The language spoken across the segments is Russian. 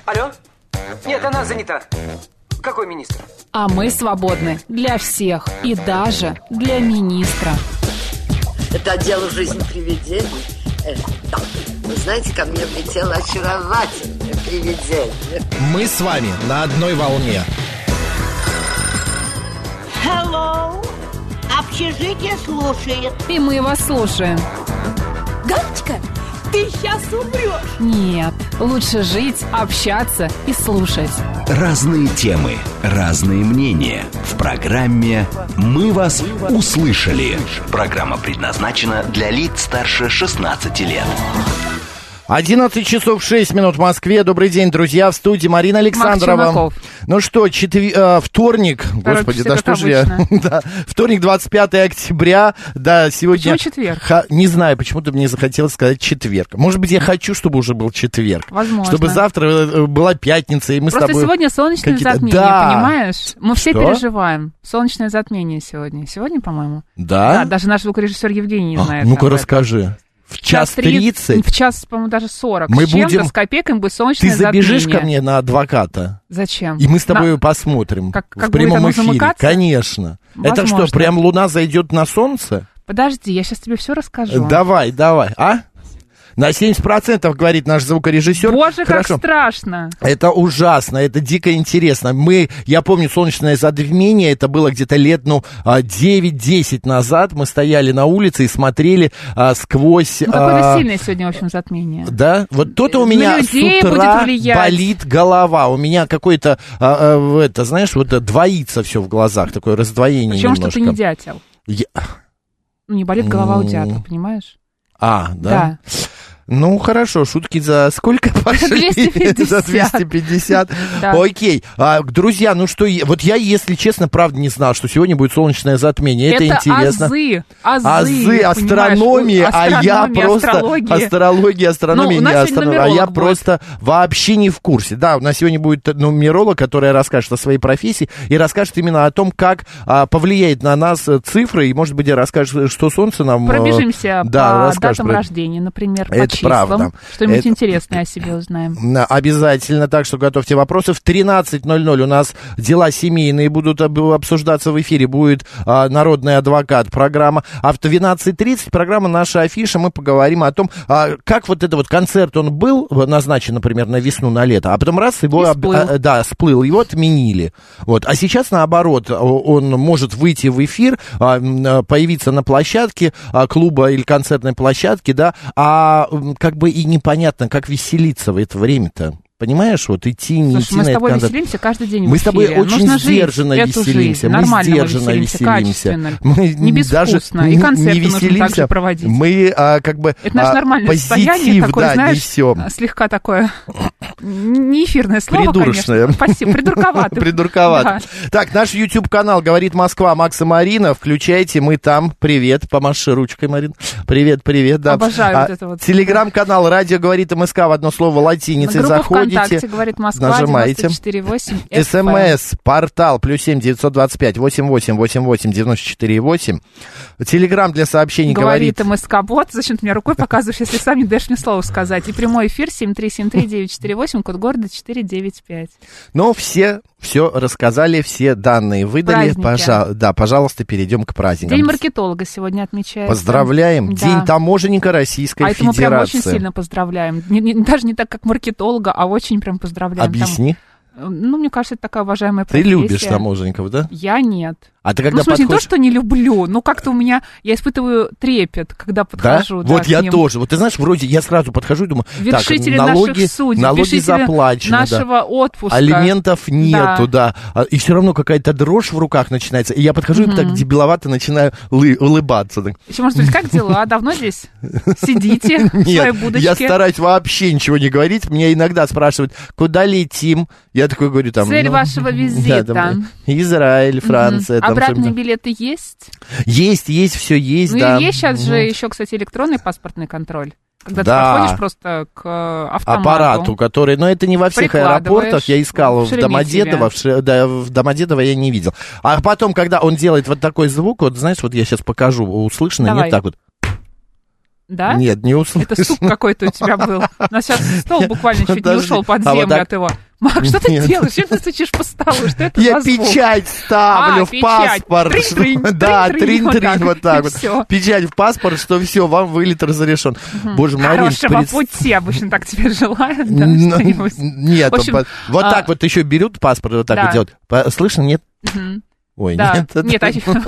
Алло? Нет, она занята. Какой министр? А мы свободны для всех и даже для министра. Это дело жизни привидений. Да. Вы знаете, ко мне влетело очаровательное привидение. Мы с вами на одной волне. Hello. Общежитие слушает. И мы вас слушаем. Галочка, ты сейчас умрешь. Нет, лучше жить, общаться и слушать. Разные темы, разные мнения. В программе «Мы вас услышали». Программа предназначена для лиц старше 16 лет. 11 часов 6 минут в Москве. Добрый день, друзья. В студии Марина Александрова. Ну что, вторник. Господи, да что же я... Да, вторник, 25 октября. Да, сегодня... Почему четверг? Не знаю, почему-то мне захотелось сказать четверг. Может быть, я хочу, чтобы уже был четверг. Возможно. Чтобы завтра была пятница, и мы просто с тобой... сегодня солнечное затмение, да. Понимаешь? Мы все Что? переживаем. Солнечное затмение сегодня. Сегодня, по-моему. Да? Да, даже наш звукорежиссер Евгений не знает. Ну-ка, расскажи. В час 30? В час, по-моему, даже 40. Мы с чем-то, будем... с копейками будет солнечное затмение. Ты забежишь ко мне на адвоката? Зачем? И мы с тобой посмотрим как в прямом эфире. Замыкаться? Конечно. Возможно. Это что, прям луна зайдет на солнце? Подожди, я сейчас тебе все расскажу. Давай, а? На 70%, говорит наш звукорежиссер. Боже, Хорошо. как страшно. Это ужасно, это дико интересно. Я помню, солнечное затмение, это было где-то лет, 9-10 назад. Мы стояли на улице и смотрели сквозь... какое-то сильное сегодня, в общем, затмение. Да? Вот то-то у меня с утра болит голова. У меня какое-то, знаешь, двоится все в глазах, такое раздвоение. Причем, немножко. что ты не дятел. Не болит голова у дятла, понимаешь? Да? Да. Ну, хорошо, шутки за сколько пошли? 250. За 250. Да. Окей. Друзья, вот я, если честно, правда не знал, что сегодня будет солнечное затмение. Это интересно. Азы, астрономия, а я просто... Астрология, а я просто вообще не в курсе. Да, у нас сегодня будет нумеролог, которая расскажет о своей профессии и расскажет именно о том, как повлияет на нас цифры, и, может быть, расскажет, что Солнце нам... Пробежимся по датам рождения, например, по числам. Правда. Что-нибудь интересное о себе узнаем. Обязательно, так что готовьте вопросы. В 13:00 у нас дела семейные будут обсуждаться в эфире. Будет «Народный адвокат» программа. А в 12:30 программа «Наша афиша». Мы поговорим о том, как вот этот концерт, он был назначен, например, на весну, на лето, а потом раз его сплыл, его отменили. Вот. А сейчас, наоборот, он может выйти в эфир, появиться на площадке клуба или концертной площадке, да, как бы и непонятно, как веселиться в это время-то. Понимаешь, идти, не идти на этот концерт. Мы с тобой веселимся каждый день в эфире. Мы с тобой очень сдержанно веселимся. Нормально веселимся, качественно, не безвкусно. И концерты нужно также проводить. Мы как бы это наше нормальное состояние, такое, знаешь, несем. Слегка такое не эфирное слово, придурочное. Конечно. Спасибо, придурковато. Придурковато. Так, наш YouTube-канал «Говорит Москва», Макс и Марина. Включайте, мы там. Привет. Помаши ручкой, Марин. Привет, да. Обожаю вот это вот. Телеграм-канал «Радио говорит МСК» в одно слово латиницей. Заходите. ВКонтакте, говорит Москва, нажимаете. 94.8 СМС-портал +7 925 88 88 94.8. Телеграм для сообщений говорит МСК-бот. Зачем ты мне рукой показываешь, если сам не даешь мне слово сказать? И прямой эфир 7373948, код города 495. Ну, все рассказали, все данные выдали. Пожалуйста, перейдем к праздникам. День маркетолога сегодня отмечается. Поздравляем. Да. День таможенника Российской Федерации. А это мы прям очень сильно поздравляем. Даже не так, как маркетолога, а очень прям поздравляем. Объясни. Мне кажется, это такая уважаемая профессия. Ты любишь таможенников, да? Я нет. А ты когда в смысле, не то, что не люблю, но как-то у меня, я испытываю трепет, когда подхожу. Да? Вот я тоже. Вот ты знаешь, вроде я сразу подхожу и думаю, вершители наших судеб, налоги заплачены, нашего отпуска. Алиментов нету, да. И все равно какая-то дрожь в руках начинается. И я подхожу и так дебиловато начинаю улыбаться. Еще, может быть, как дела? Давно здесь сидите в своей будочке? Я стараюсь вообще ничего не говорить. Меня иногда спрашивают, куда летим? Я такой говорю, там... Цель вашего визита. Израиль, Франция. Обратные билеты есть? Есть, все есть, ну, да. Ну и есть сейчас же еще, кстати, электронный паспортный контроль. Когда ты подходишь просто к автомату. Аппарату, который... Но это не во всех аэропортах. Я искал в Домодедово. В Домодедово я не видел. А потом, когда он делает вот такой звук, вот знаешь, вот я сейчас покажу, услышно, нет, так вот. Да? Нет, не услышал. Это стук какой-то у тебя был. У нас сейчас стол буквально чуть не ушел под землю от его. Мак, что ты делаешь? Чем ты стучишь по столу? Что это Я за звук? печать ставлю в печать. паспорт. Тринь-тринь, Да, тринь-тринь, тринь-тринь, вот так вот. всё. Печать в паспорт, что все, вам вылет разрешен. Боже, Марин, Хорошего пути обычно так тебе желают. Да, Ну, что-нибудь. нет, В общем, вот так вот еще берут паспорт, вот так да. вот делают. Слышно, нет? Ой, Да, нет. нет,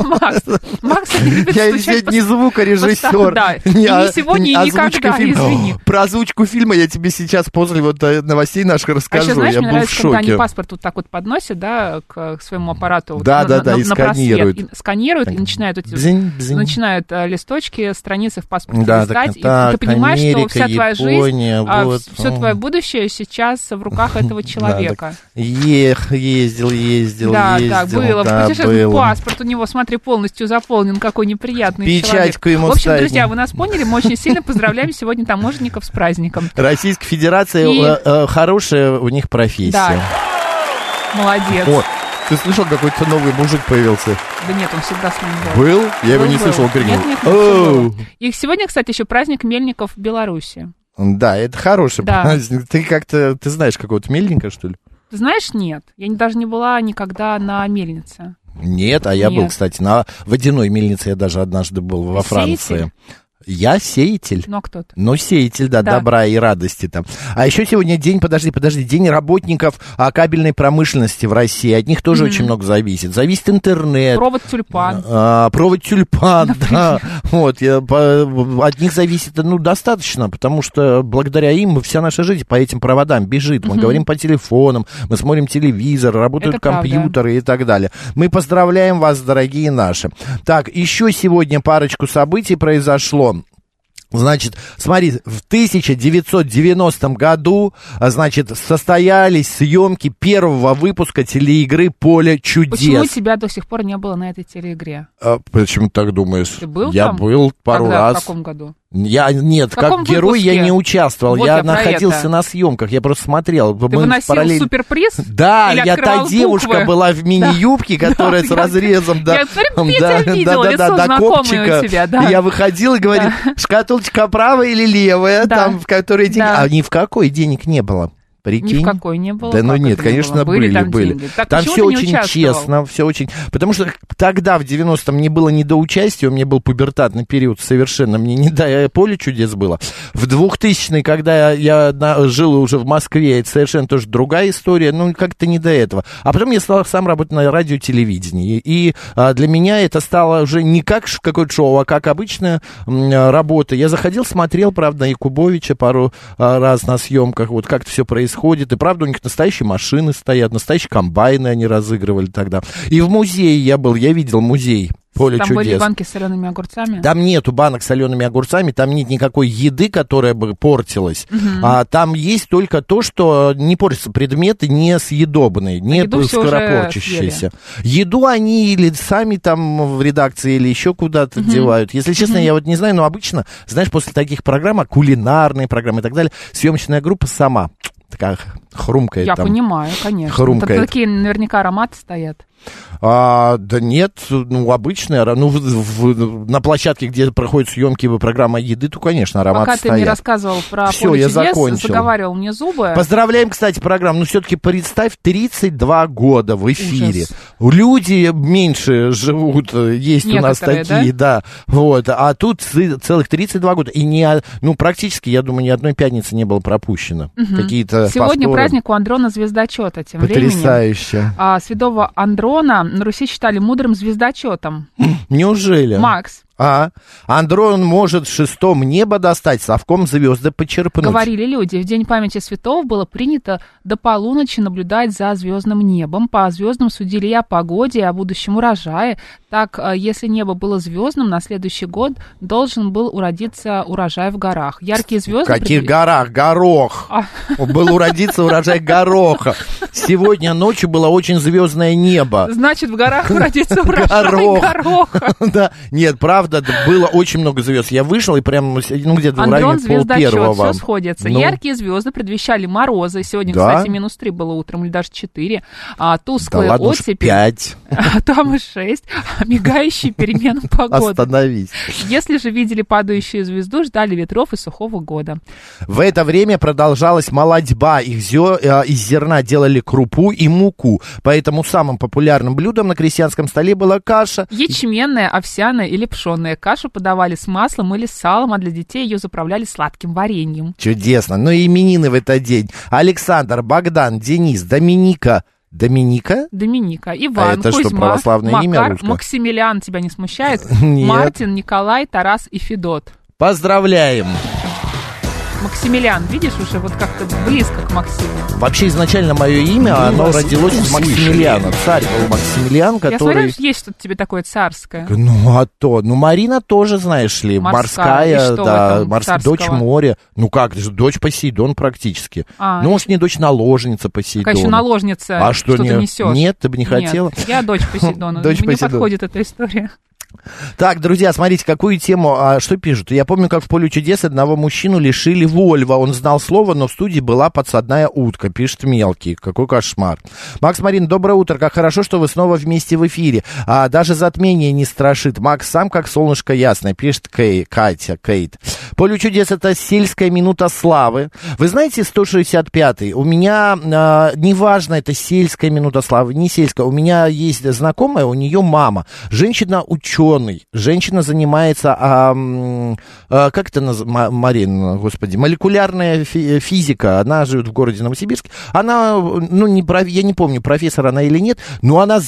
Макс не любит Я стучать сегодня не звукорежиссер. Да, и не сегодня, и никогда, извини. Про озвучку фильма я тебе сейчас после вот новостей наших А расскажу. еще, знаешь, Я мне был в нравится, когда они шоке. паспорт вот так вот подносят, да, к своему аппарату. Да, вот, да, да, и на просвет. сканируют. И сканируют, Так. и начинают Бзинь, бзинь. начинают листочки, страницы в паспорте Да, листать. так, И ты понимаешь, Америка, что вся твоя Япония, жизнь, вот. все твое будущее сейчас в руках этого человека. Ездил, Да, так, было. да, Путешествие, было. паспорт у него, смотри, полностью заполнен, какой неприятный Печатьку человек. ему В общем, ставить. друзья, вы нас поняли, мы очень сильно поздравляем сегодня таможенников с праздником. Российская Федерация, И- хорошая у них профессия. Да. Молодец. О, ты слышал, какой-то новый мужик появился? Да нет, он всегда с нами был. Был? Я его не Был. слышал, он крикнул. Нет, «Оу!» всё было. И сегодня, кстати, еще праздник мельников в Беларуси. Да, это хороший Да. праздник. Ты знаешь какого-то мельника, что ли? Ты знаешь, нет. Я даже не была никогда на мельнице. Нет, а я был, Нет. кстати, на водяной мельнице, я даже однажды был во Сеятель? Франции. Я сеятель. Ну, а кто ты? Ну, сеятель, да, Да. добра и радости там. А еще сегодня день, подожди, день работников кабельной промышленности в России. От них тоже очень много зависит. Зависит интернет. Провод тюльпан. Провод тюльпан, да. Вот, от них зависит, достаточно, потому что благодаря им вся наша жизнь по этим проводам бежит. Мы говорим по телефонам, мы смотрим телевизор, работают Это правда. компьютеры и так далее. Мы поздравляем вас, дорогие наши. Так, еще сегодня парочку событий произошло. Значит, смотри, в 1990 году, состоялись съемки первого выпуска телеигры «Поле чудес». Почему тебя до сих пор не было на этой телеигре? Почему ты так думаешь? Ты был Я там? был пару Когда? раз. В каком году? Нет, В каком как герой выпуске? я не участвовал, Вот я я про находился это. на съемках, я просто смотрел. Ты выносил суперприз? Да, Или я открывал та девушка буквы? была в мини-юбке, которая с разрезом, да. Я тебя видела, лицо до знакомое копчика. у тебя, да. И я выходил и говорил, шкатулочка правая или левая, Да. там, в которой деньги... Да. А ни в какой денег не было. Прикинь. Ни в какой не было. Да, ну Как нет, это не конечно, было? были. там деньги. Так, Там почему все ты не очень участвовал? честно, все очень... Потому что тогда, в 90-м, мне было не до участия, у меня был пубертатный период совершенно, мне не до «Поле чудес» было. В 2000-й, когда я жил уже в Москве, это совершенно тоже другая история, как-то не до этого. А потом я стал сам работать на радио и телевидении, и для меня это стало уже не как какое-то шоу, а как обычная работа. Я заходил, смотрел, правда, на Якубовича пару раз на съемках, вот как это все происходит, и правда у них настоящие машины стоят, настоящие комбайны они разыгрывали тогда. И в музее я был, я видел музей «Поле Там чудес». были банки с солеными огурцами? Там нету банок с солеными огурцами, там нет никакой еды, которая бы портилась. Там есть только то, что не портятся предметы несъедобные, не еду всё уже скоропорчащиеся. Еду они или сами там в редакции, или еще куда-то девают. Если честно, я вот не знаю, но обычно, знаешь, после таких программ, кулинарные программы и так далее, съемочная группа сама такая хрумкает. Я там. понимаю, конечно. Хрумкает. Там такие наверняка ароматы стоят. Да нет, обычные, на площадке, где проходят съемки программы еды, то, конечно, ароматы Пока стоят. ты мне рассказывал про Всё, «Поле я чудес», закончил. заговаривал мне зубы. Поздравляем, кстати, программу. Все-таки представь, 32 года в эфире. Ужас. Люди меньше живут, есть у нас Некоторые, такие, да. Вот. А тут целых 32 года. И практически, я думаю, ни одной пятницы не было пропущено. Какие-то Сегодня повторы. праздник у Андрона Звездочета. Тем Потрясающе. временем святого Андрона на Руси считали мудрым звездочетом. Неужели? Макс, Андрон может шестом небо достать, совком звезды почерпнуть. говорили люди, в день памяти святого было принято до полуночи наблюдать за звездным небом. По звездам судили и о погоде, и о будущем урожае. Так, если небо было звездным, на следующий год должен был уродиться урожай в горах. Яркие звезды... В каких горах? Горох. Был уродиться урожай гороха. Сегодня ночью было очень звездное небо. Значит, в горах уродится урожай Горох. гороха. Да, нет, правда, правда, было очень много звезд. Я вышел и прям, где-то в районе звездочет, пол-первого. все сходится. Яркие звезды предвещали морозы. Сегодня, кстати, -3 было утром, или даже 4. Тусклые оттепель. 5. Там и 6. Мигающие перемены погоды. Остановись. Если же видели падающую звезду, ждали ветров и сухого года. В это время продолжалась молодьба. Из зерна делали крупу и муку. Поэтому самым популярным блюдом на крестьянском столе была каша. Ячменная, овсяная или пшенная. Кашу подавали с маслом или с салом, а для детей ее заправляли сладким вареньем. Чудесно. Ну и именины в этот день. Александр, Богдан, Денис, Доминика. Доминика? Доминика, Иван, это Кузьма, что, православное Макар, имя русское? Максимилиан тебя не смущает? Нет. Мартин, Николай, Тарас и Федот. Поздравляем! Максимилиан, видишь, уже вот как-то близко к Максиму. Вообще изначально мое имя, оно родилось из Максимилиана. Царь был Максимилиан, который... Я смотрю, есть что-то тебе такое царское. Ну, а то. Ну, Марина тоже, знаешь ли, морская, да, дочь моря. Ну как, ты же дочь Посейдон практически. Ну, может, не дочь наложница Посейдона. Какая еще наложница? А что, ты несешь? Нет, ты бы не хотела? Я дочь Посейдона. Мне подходит эта история. Так, друзья, смотрите, какую тему, что пишут. Я помню, как в «Поле чудес» одного мужчину лишили Вольво. Он знал слово, но в студии была подсадная утка, пишет Мелкий. Какой кошмар. Макс, Марин, доброе утро. Как хорошо, что вы снова вместе в эфире. Даже затмение не страшит. Макс сам как солнышко ясное, пишет Кейт. «Поле чудес» — это сельская минута славы. Вы знаете, 165-й. У меня, неважно, это сельская минута славы, не сельская. У меня есть знакомая, у нее мама. Женщина-ученый. Женщина занимается, как это называется, Марин, господи, молекулярная физика. Она живет в городе Новосибирске. Она, я не помню, профессор она или нет, но она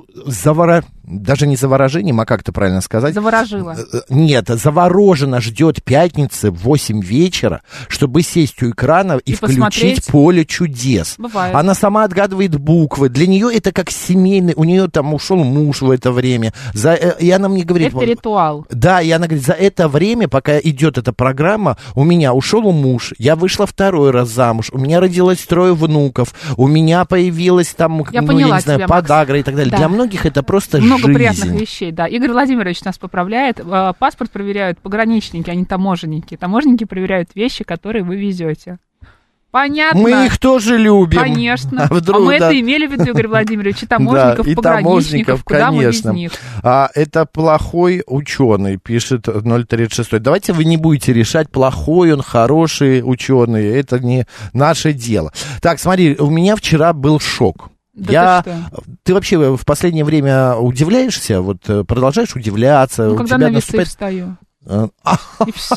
даже не заворожением, а как это правильно сказать? Заворожила. Нет, завороженно ждет пятницы в 8 вечера, чтобы сесть у экрана и включить «Поле чудес». Бывает. Она сама отгадывает буквы. Для нее это как семейный... У нее там ушел муж в это время. И она мне говорит... Это ритуал. Да, и она говорит, за это время, пока идет эта программа, у меня ушел муж, я вышла 2 раз замуж, у меня родилось 3 внуков, у меня появилась там, я не знаю, подагра и так далее. Да. Для многих это просто много приятных вещей, да. Игорь Владимирович нас поправляет. Паспорт проверяют пограничники, а не таможенники. Таможенники проверяют вещи, которые вы везете. Понятно. Мы их тоже любим. Конечно. А мы это имели в виду, Игорь Владимирович, и таможенников, да, и пограничников, куда конечно. Мы без них. Это плохой ученый, пишет 036. Давайте вы не будете решать, плохой он, хороший ученый. Это не наше дело. Так, смотри, у меня вчера был шок. Да ты вообще в последнее время удивляешься? Вот продолжаешь удивляться? Когда на весы встаю. И все.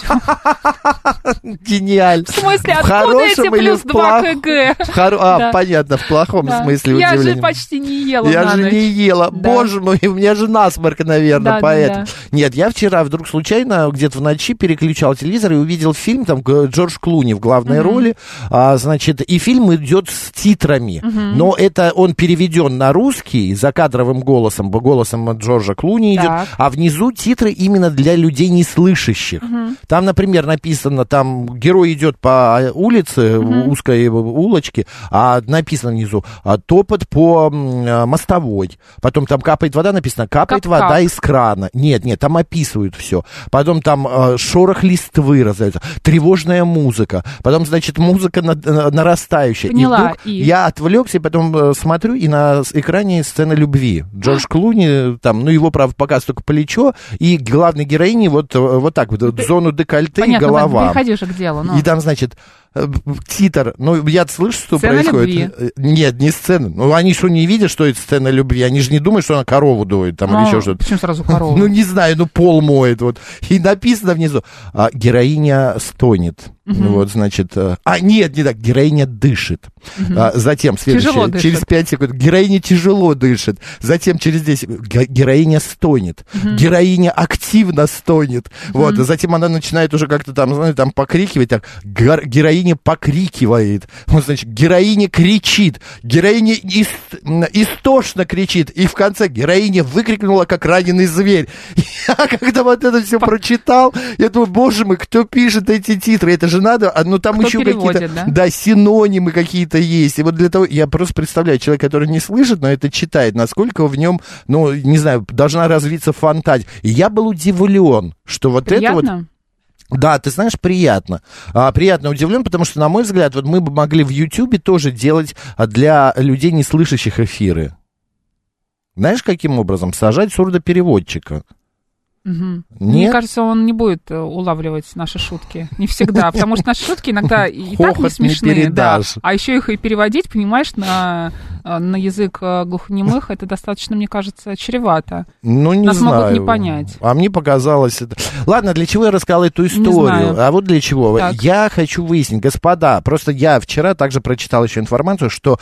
Гениально. В смысле, откуда эти плюс 2 кг? Да. Понятно, в плохом смысле удивления. Я же почти не ела Я же не ела. Да. Боже мой, у меня же насморк, наверное, поэтому. Да. Нет, я вчера вдруг случайно где-то в ночи переключал телевизор и увидел фильм, там Джордж Клуни в главной роли, значит, и фильм идет с титрами, но это он переведен на русский закадровым голосом Джорджа Клуни идет, а внизу титры именно для людей не слышащих. Там, например, написано, там герой идет по улице, узкой улочке, а написано внизу топот по мостовой. Потом там капает вода, написано капает вода из крана. Нет, там описывают все. Потом там шорох листвы раздается, тревожная музыка. Потом, значит, музыка нарастающая. Поняла. И вдруг я отвлекся, и потом смотрю, и на экране сцена любви. Джордж Клуни, там, его, правда, показывают только плечо, и главной героини вот так вот, зону декольте и голова. Понятно, переходишь к делу. И там, значит, титр, я слышу, что сцена происходит. Любви. Нет, не сцена. Они что, не видят, что это сцена любви? Они же не думают, что она корову дует там или еще что-то. Почему сразу корову? Не знаю, пол моет. Вот. И написано внизу, героиня стонет. Вот, значит... нет, не так, героиня дышит. Затем, следующее, через 5 секунд, героиня тяжело дышит. Затем, через 10 героиня стонет. Героиня активно стонет. Вот, затем она начинает уже как-то там, покрикивать, так, героиня героиня покрикивает, вот, значит, героиня кричит, героиня истошно кричит, и в конце героиня выкрикнула, как раненый зверь. Я когда вот это все прочитал, я думаю, боже мой, кто пишет эти титры, это же надо, ну там кто еще переводит, какие-то, да, синонимы какие-то есть, и вот для того, я просто представляю, человек, который не слышит, но это читает, насколько в нем, ну, не знаю, должна развиться фантазия. И я был удивлен, что вот приятно? это вот... Да, ты знаешь, приятно. Приятно удивлен, потому что, на мой взгляд, вот мы бы могли в Ютьюбе тоже делать для людей, не слышащих, эфиры. Знаешь, каким образом? Сажать сурдопереводчика. Угу. Мне кажется, он не будет улавливать наши шутки. Не всегда, потому что наши шутки иногда и так не смешные. Да. А еще их и переводить, понимаешь, на язык глухонемых, это достаточно, мне кажется, чревато. Ну, не Нас знаю. могут не понять. А мне показалось это... Ладно, для чего я рассказал эту историю? А вот для чего. Так. Я хочу выяснить, господа, просто я вчера также прочитал еще информацию, что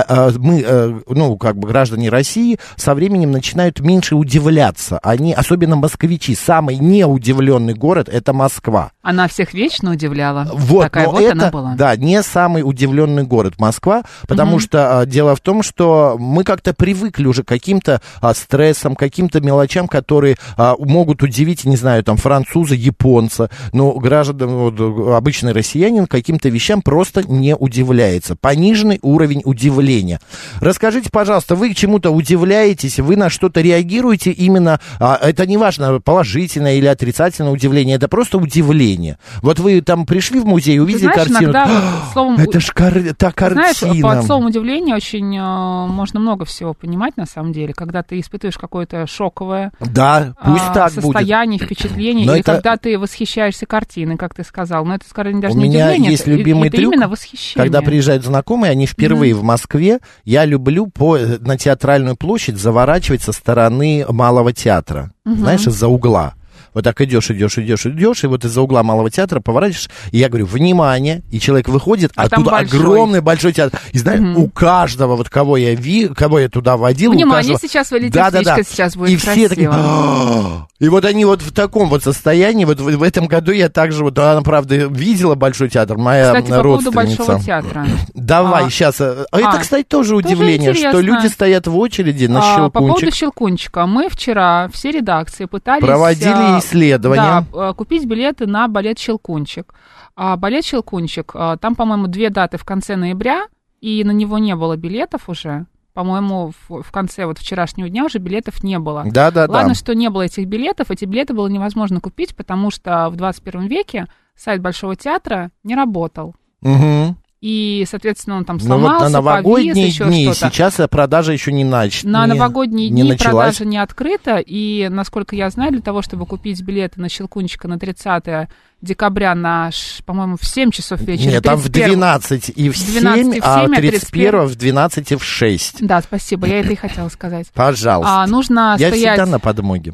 мы, ну, как бы граждане России со временем начинают меньше удивляться. Они, особенно москвичи, самый неудивленный город — это Москва. Она всех вечно удивляла. Вот, такая вот это, она была. Да, не самый удивленный город Москва, потому что дело в том, что мы как-то привыкли уже к каким-то стрессам, каким-то мелочам, которые могут удивить, не знаю, там, француза, японца, но граждан, вот, обычный россиянин каким-то вещам просто не удивляется. Пониженный уровень удивления. Расскажите, пожалуйста, вы к чему-то удивляетесь, вы на что-то реагируете именно, это не важно, положительное или отрицательное удивление, это просто удивление. Вот вы там пришли в музей, увидели картину. Иногда, словом, это ж та картина. Знаешь, под словом удивление очень можно много всего понимать, на самом деле, когда ты испытываешь какое-то шоковое состояние, впечатление, или когда ты восхищаешься картиной, как ты сказал. Но это, скорее, даже не удивление. У меня есть любимый трюк, именно восхищение. Когда приезжают знакомые, они впервые в Москве, я люблю на Театральную площадь заворачивать со стороны Малого театра. Знаешь, из-за угла. Вот так идешь, и вот из-за угла Малого театра поворачиваешь, и я говорю, внимание, и человек выходит, а тут огромный большой театр. И знаешь, у каждого, вот кого я туда водил, внимание, у каждого... сейчас вылетит птичка, сейчас будет и красиво. Все такие... И вот они вот в таком вот состоянии, вот в этом году я также, вот она, правда, видела Большой театр, моя родственница. Кстати, по поводу Большого театра. Давай, сейчас. Это, кстати, тоже удивление, что люди стоят в очереди на Щелкунчик. По поводу Щелкунчика. Мы вчера, все редакции пытались... Проводили исследования. Да, купить билеты на балет «Щелкунчик». Балет «Щелкунчик», там, по-моему, 2 даты в конце ноября, и на него не было билетов уже. По-моему, в конце вот вчерашнего дня уже билетов не было. Да. Ладно, что не было этих билетов. Эти билеты было невозможно купить, потому что в 21 веке сайт Большого театра не работал. Угу. И, соответственно, он там сломался, вот на новогодние повис, еще дни что-то. Сейчас продажа еще не начата. На новогодние дни продажа не открыта, и, насколько я знаю, для того, чтобы купить билеты на Щелкунчика на 30 декабря на, по-моему, в 7 часов вечера. Нет, там в 12 и в 7, а 31 в 12 и в 6. Да, спасибо, я это и хотела сказать. Пожалуйста. Нужно я стоять... всегда на подмоге.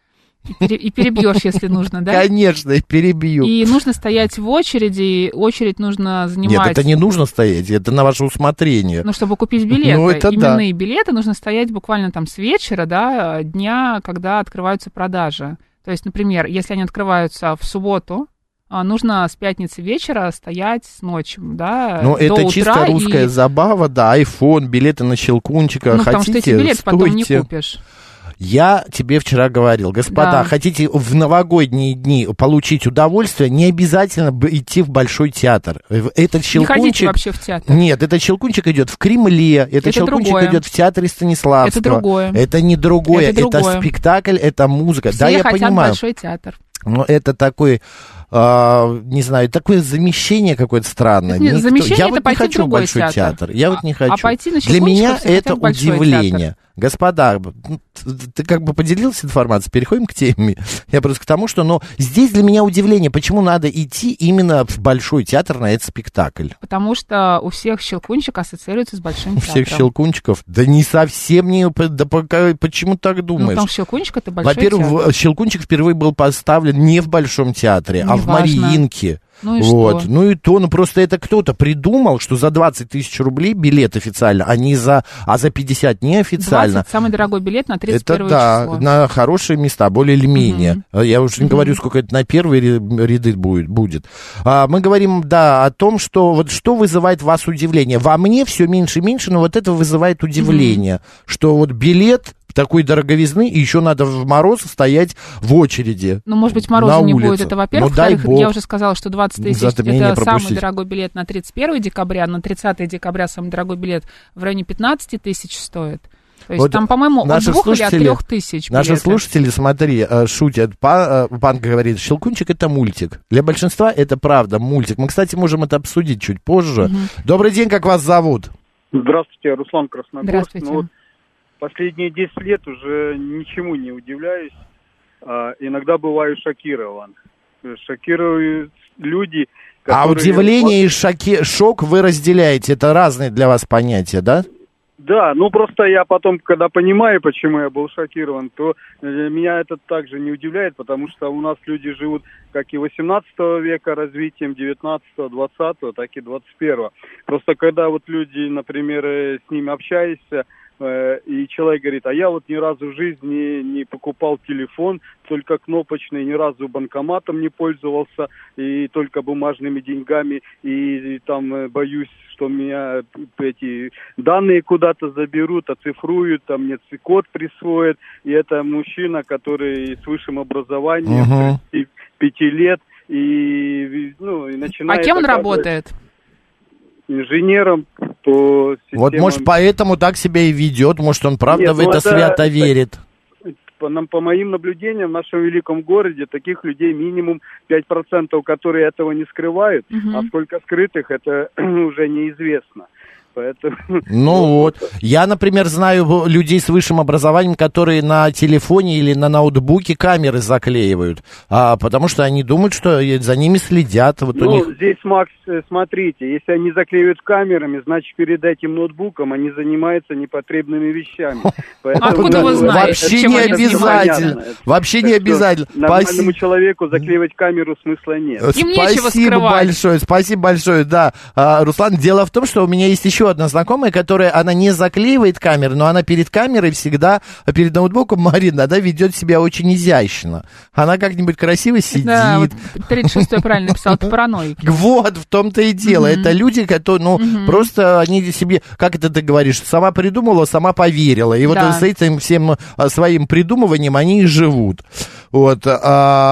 И перебьешь, если нужно, да? Конечно, и перебью. И нужно стоять в очереди, очередь нужно занимать... Нет, это не нужно стоять, это на ваше усмотрение. Ну, чтобы купить билеты, это именные билеты, нужно стоять буквально там с вечера, да, дня, когда открываются продажи. То есть, например, если они открываются в субботу, нужно с пятницы вечера стоять с ночи, да, ну, до это утра. Чисто русская забава, да, iPhone, билеты на Щелкунчика, хотите, потому что эти билеты стойте. Потом не купишь. Я тебе вчера говорил, господа, хотите в новогодние дни получить удовольствие, не обязательно идти в Большой театр. Этот Щелкунчик... Не ходите вообще в театр. Нет, этот Щелкунчик идет в Кремле, этот Щелкунчик идет в театре Станиславского. Это другое. Это не другое, это спектакль, это музыка. Все да, я хотят понимаю. Большой театр. Но это такой... не знаю, такое замещение какое-то странное. Замещение я это вот пойти не хочу в другой Большой театр. Я вот не хочу. Пойти на Для меня это удивление. Театр. Господа, ты как бы поделился информацией, переходим к теме. Я просто к тому, что здесь для меня удивление, почему надо идти именно в Большой театр на этот спектакль. Потому что у всех Щелкунчик ассоциируется с Большим театром. У всех Щелкунчиков? Да не совсем не... Да почему так думаешь? Потому что Щелкунчик это Большой театр. Во-первых, Щелкунчик впервые был поставлен не в Большом театре, а в Мариинке. Ну и вот. что? Ну и то, просто это кто-то придумал, что за 20 тысяч рублей билет официально, а за 50 неофициально. 20 самый дорогой билет на 31 это да, число. на хорошие места, более или менее. Я уже не говорю, сколько это на первые ряды будет. Мы говорим, да, о том, что вот что вызывает в вас удивление. Во мне все меньше и меньше, но вот это вызывает удивление, что вот билет такой дороговизны, и еще надо в мороз стоять в очереди. Ну, может быть, мороза не будет, это во-первых. Во-вторых, я уже сказала, что 20 тысяч это самый дорогой билет на 31 декабря, на 30 декабря самый дорогой билет в районе 15 тысяч стоит. То есть вот там, по-моему, от 2 или от 3 тысяч билетов. Наши слушатели, смотри, шутят. Пан говорит, «Щелкунчик» — это мультик. Для большинства это правда мультик. Мы, кстати, можем это обсудить чуть позже. Добрый день, как вас зовут? Здравствуйте, Руслан Красногорск. Здравствуйте. Ну, вот последние 10 лет уже ничему не удивляюсь. Иногда бываю шокирован. Шокируют люди, которые... А удивление и шок вы разделяете. Это разные для вас понятия, да? Да, ну просто я потом, когда понимаю, почему я был шокирован, то меня это также не удивляет, потому что у нас люди живут как и 18 века развитием, 19-го, 20-го, так и 21-го. Просто когда вот люди, например, с ними общаешься, и человек говорит, а я вот ни разу в жизни не покупал телефон, только кнопочный, ни разу банкоматом не пользовался, и только бумажными деньгами, и там боюсь, что меня эти данные куда-то заберут, оцифруют, там мне код присвоят, и это мужчина, который с высшим образованием, 35 лет, и начинает... А кем он работает? Инженером по системам... Вот, может, поэтому так себя и ведет, может, он правда в это свято верит. По моим наблюдениям, в нашем великом городе таких людей минимум 5%, которые этого не скрывают, а сколько скрытых, это уже неизвестно. Поэтому... Ну вот. Я, например, знаю людей с высшим образованием, которые на телефоне или на ноутбуке камеры заклеивают, потому что они думают, что за ними следят. Вот у них... Здесь, Макс, смотрите, если они заклеивают камерами, значит, перед этим ноутбуком они занимаются непотребными вещами. Откуда вы знаете? Вообще не обязательно. Вообще не обязательно. Нормальному человеку заклеивать камеру смысла нет. Им нечего скрывать. Спасибо большое, да. Руслан, дело в том, что у меня есть еще одна знакомая, которая, она не заклеивает камеры, но она перед камерой всегда, перед ноутбуком, Марина, да, ведет себя очень изящно. Она как-нибудь красиво сидит. Да, вот 36-й правильно написал, это параноики. Вот, в том-то и дело. Это люди, которые, просто они себе, как это ты говоришь, сама придумала, сама поверила. И вот с этим всем своим придумыванием они и живут. Вот. Так,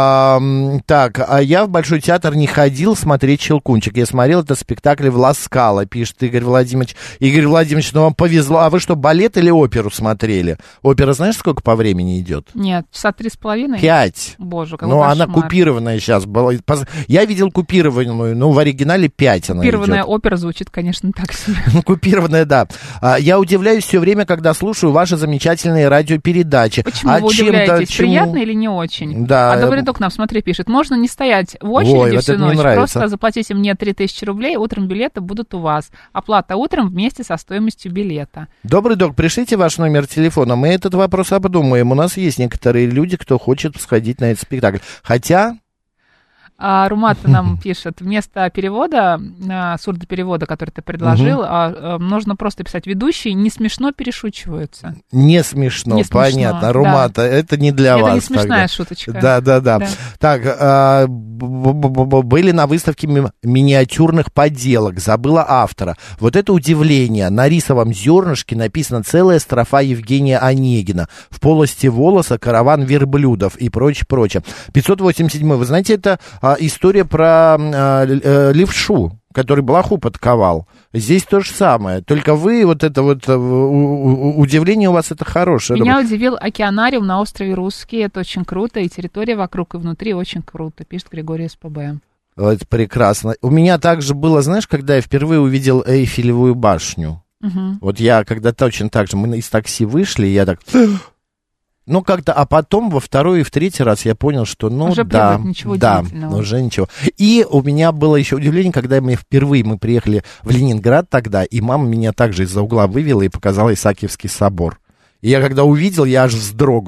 а я в Большой театр не ходил смотреть «Щелкунчик». Я смотрел это спектакль в Ла Скала, пишет Игорь Владимирович. Игорь Владимирович, ну вам повезло. А вы что, балет или оперу смотрели? Опера знаешь, сколько по времени идет? Нет, часа 3,5? 5. Боже, какой Ну, кошмар. она купированная сейчас была. Я видел купированную, но в оригинале 5 она Купированная идет. опера звучит, конечно, так себе. Ну, купированная, да. Я удивляюсь все время, когда слушаю ваши замечательные радиопередачи. Почему вы удивляетесь? Приятно или не очень? Да. А Добрый Док нам, смотри, пишет, можно не стоять в очереди вот всю это мне ночь, нравится. просто заплатите мне 3000 рублей, утром билеты будут у вас. Оплата утром вместе со стоимостью билета. Добрый Док, пришлите ваш номер телефона, мы этот вопрос обдумаем. У нас есть некоторые люди, кто хочет сходить на этот спектакль. Хотя... Румат нам пишет, вместо перевода, сурдоперевода, который ты предложил, нужно просто писать «ведущие не смешно перешучиваются». Не смешно, не понятно. Смешно, Румата, это не для это вас. Это не смешная тогда. Шуточка. Да. Так, были на выставке миниатюрных поделок, забыла автора. Вот это удивление. На рисовом зернышке написана целая строфа Евгения Онегина. В полости волоса караван верблюдов и прочее. 587. Вы знаете, это... история про левшу, который блоху подковал. Здесь то же самое. Только вы, вот это вот удивление у вас, это хорошее. Меня удивил океанариум на острове Русский. Это очень круто. И территория вокруг и внутри очень круто, пишет Григорий СПБ. Это прекрасно. У меня также было, знаешь, когда я впервые увидел Эйфелевую башню. Вот я, когда точно так же, мы из такси вышли, и я так... Ну, как-то, а потом во второй и в третий раз я понял, что, уже ничего удивительного. Уже ничего. И у меня было еще удивление, когда мы приехали в Ленинград тогда, и мама меня также из-за угла вывела и показала Исаакиевский собор. И я когда увидел, я аж вздрогнул.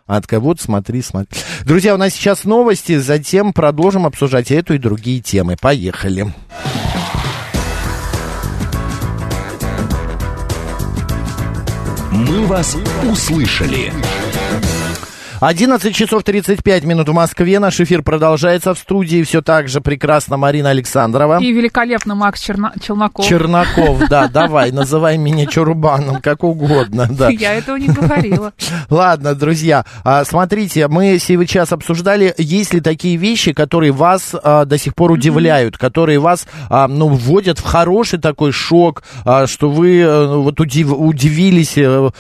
Она такая, вот, смотри. Друзья, у нас сейчас новости, затем продолжим обсуждать эту и другие темы. Поехали. Мы вас услышали. 11 часов 35 минут в Москве. Наш эфир продолжается. В студии все так же прекрасно Марина Александрова. И великолепно Макс Челноков. Чернаков, да, давай, называй меня Чурбаном, как угодно. Да. Я этого не говорила. Ладно, друзья, смотрите, мы сейчас обсуждали, есть ли такие вещи, которые вас до сих пор удивляют, которые вас, вводят в хороший такой шок, что вы вот удивились,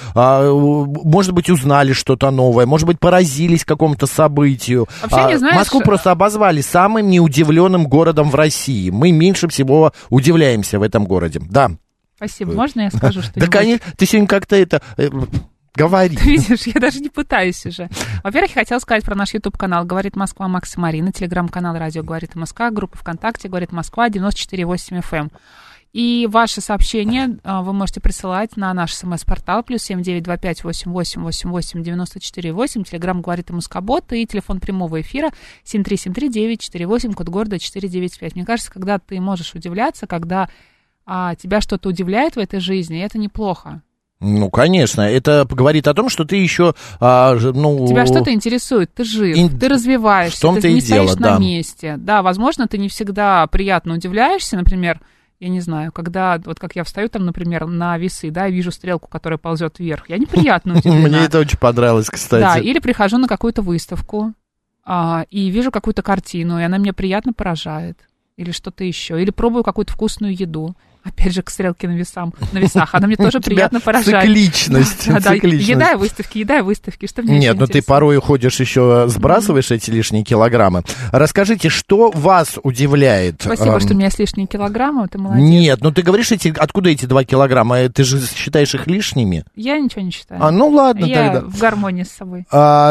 может быть, узнали что-то новое, может быть, поразились какому-то событию. Вообще, не знаешь... Москву просто обозвали самым неудивленным городом в России. Мы меньше всего удивляемся в этом городе. Да. Спасибо. Можно я скажу что-нибудь? Да, конечно. Ты сегодня как-то говори. Ты видишь, я даже не пытаюсь уже. Во-первых, я хотела сказать про наш YouTube-канал «Говорит Москва» Макс и Марина, телеграм-канал «Радио Говорит Москва», группа ВКонтакте «Говорит Москва», 94,8 FM. И ваши сообщения вы можете присылать на наш СМС-портал +7 925 88 88 94 8. Телеграм «Говорит Москобот» и телефон прямого эфира 7373948, код города 495. Мне кажется, когда ты можешь удивляться, когда тебя что-то удивляет в этой жизни, это неплохо. Ну, конечно, это говорит о том, что ты еще, Тебя что-то интересует, ты жив, ты развиваешься, ты не стоишь на месте. Да, возможно, ты не всегда приятно удивляешься, например, я не знаю, когда, вот как я встаю там, например, на весы, да, и вижу стрелку, которая ползет вверх, я неприятно удивлена. Мне это очень понравилось, кстати. Да, или прихожу на какую-то выставку и вижу какую-то картину, и она меня приятно поражает. Или что-то еще. Или пробую какую-то вкусную еду. Опять же, к стрелке на весах. Она мне тоже приятно поражает. Цикличность. Еда и выставки. Что мне Нет, но ты порой ходишь еще, сбрасываешь эти лишние килограммы. Расскажите, что вас удивляет? Спасибо, что у меня есть лишние килограммы, ты молодец. Нет, ну ты говоришь, откуда эти 2 килограмма? Ты же считаешь их лишними? Я ничего не считаю. Ну ладно я тогда. В гармонии с собой.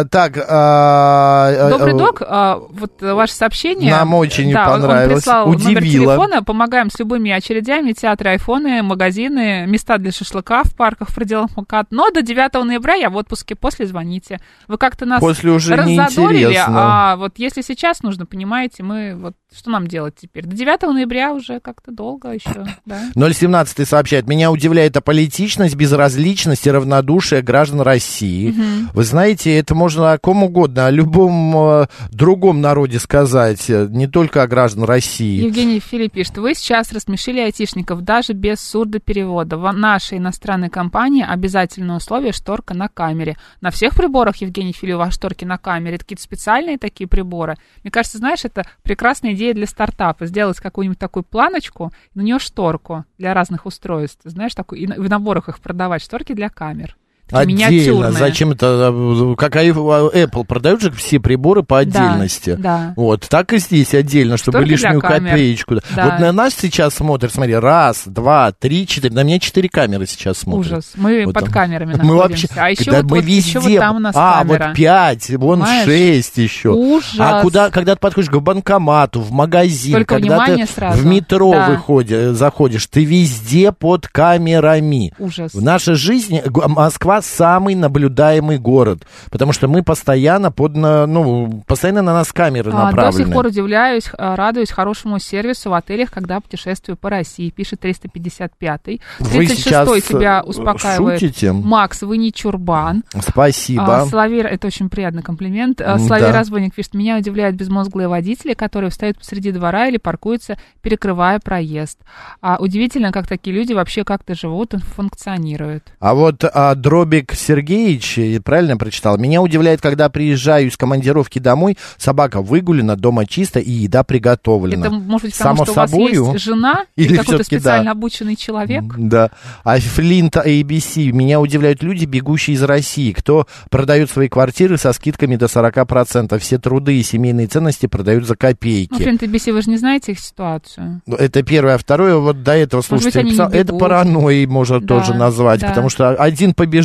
Добрый док, вот ваше сообщение. Нам очень понравилось. Он прислал удивило. Номер телефона, помогаем с любыми очередями, театры, айфоны, магазины, места для шашлыка в парках в пределах МКАД. Но до 9 ноября я в отпуске, после звоните. Вы как-то нас после уже раззадорили, а вот если сейчас нужно, понимаете, мы вот что нам делать теперь? До 9 ноября уже как-то долго еще, да? 017 сообщает, меня удивляет аполитичность, безразличность и равнодушие граждан России. Вы знаете, это можно о ком угодно, о любом другом народе сказать, не только о граждан России. Евгений Филипп пишет, вы сейчас рассмешили айтишников даже без сурдоперевода. В нашей иностранной компании обязательное условие шторка на камере. На всех приборах, Евгений Филипп, у вас шторки на камере, это какие-то специальные такие приборы. Мне кажется, знаешь, это прекрасная идея для стартапа, сделать какую-нибудь такую планочку, на нее шторку для разных устройств, знаешь, такую, и в наборах их продавать, шторки для камер. Отдельно. Зачем это? Как Apple продают же все приборы по отдельности. Да. Вот. Так и здесь отдельно, чтобы шторки лишнюю копеечку. Да. Вот на нас сейчас смотрят, смотри, 1, 2, 3, 4. На меня 4 камеры сейчас смотрят. Ужас. Мы вот под там. камерами мы находимся. Вообще, а еще вот мы везде. Еще вот там у нас камера. Вот 5, вон Понимаешь? 6 еще. Ужас. А когда ты подходишь к банкомату, в магазин, только когда ты сразу. в метро заходишь, ты везде под камерами. Ужас. В нашей жизни Москва самый наблюдаемый город, потому что мы постоянно постоянно на нас камеры направлены. До сих пор удивляюсь, радуюсь хорошему сервису в отелях, когда путешествую по России, пишет 355-й. 36-й тебя успокаивает. Шутите? Макс, вы не чурбан. Спасибо. Соловей, это очень приятный комплимент. Соловей Разбойник пишет, меня удивляют безмозглые водители, которые встают посреди двора или паркуются, перекрывая проезд. Удивительно, как такие люди вообще как-то живут и функционируют. А вот Дробик Сергеевич, правильно прочитал, меня удивляет, когда приезжаю из командировки домой, собака выгулена, дома чисто и еда приготовлена. Это может быть потому, что у вас есть жена или какой-то специально обученный человек? Да. А Флинт ABC, меня удивляют люди, бегущие из России, кто продает свои квартиры со скидками до 40%. Все труды и семейные ценности продают за копейки. Флинт ABC, вы же не знаете их ситуацию? Это первое. А второе, вот до этого, слушайте, это паранойей можно тоже назвать, потому что один побежал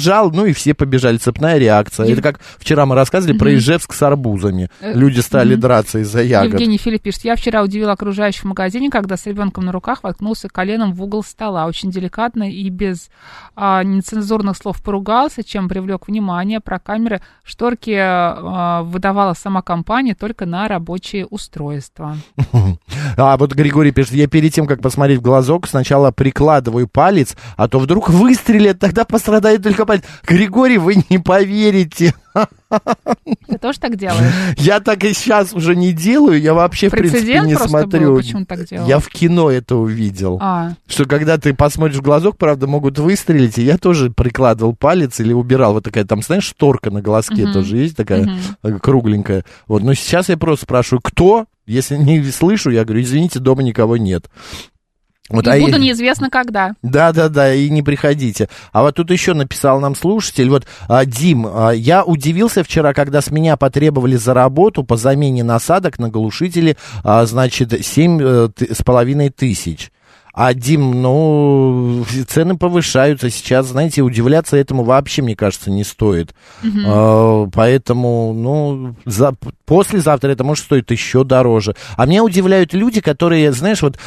побежал, ну и все побежали, цепная реакция. Это как вчера мы рассказывали про Ижевск с арбузами. Люди стали драться из-за ягод. Евгений Филипп пишет: я вчера удивил окружающих в магазине, когда с ребенком на руках воткнулся коленом в угол стола. Очень деликатно и без нецензурных слов поругался, чем привлек внимание. Про камеры шторки выдавала сама компания только на рабочие устройства. А вот Григорий пишет: я перед тем, как посмотреть в глазок, сначала прикладываю палец, а то вдруг выстрелят, тогда пострадает только палец. Григорий, вы не поверите. Ты тоже так делаешь? Я так и сейчас уже не делаю, я вообще, в принципе, не смотрю. Был, почему так делал? Я в кино это увидел. Что когда ты посмотришь в глазок, правда, могут выстрелить, и я тоже прикладывал палец или убирал. Вот такая, там, знаешь, шторка на глазке тоже есть, такая кругленькая. Вот, но сейчас я просто спрашиваю, кто? Если не слышу, я говорю: извините, дома никого нет. Вот, и буду неизвестно когда. Да, и не приходите. А вот тут еще написал нам слушатель, вот, Дим, я удивился вчера, когда с меня потребовали за работу по замене насадок на глушители, значит, 7,5 тысяч. А, Дим, ну, цены повышаются сейчас, знаете, удивляться этому вообще, мне кажется, не стоит. Поэтому, ну, послезавтра это может стоить еще дороже. А меня удивляют люди, которые, знаешь, вот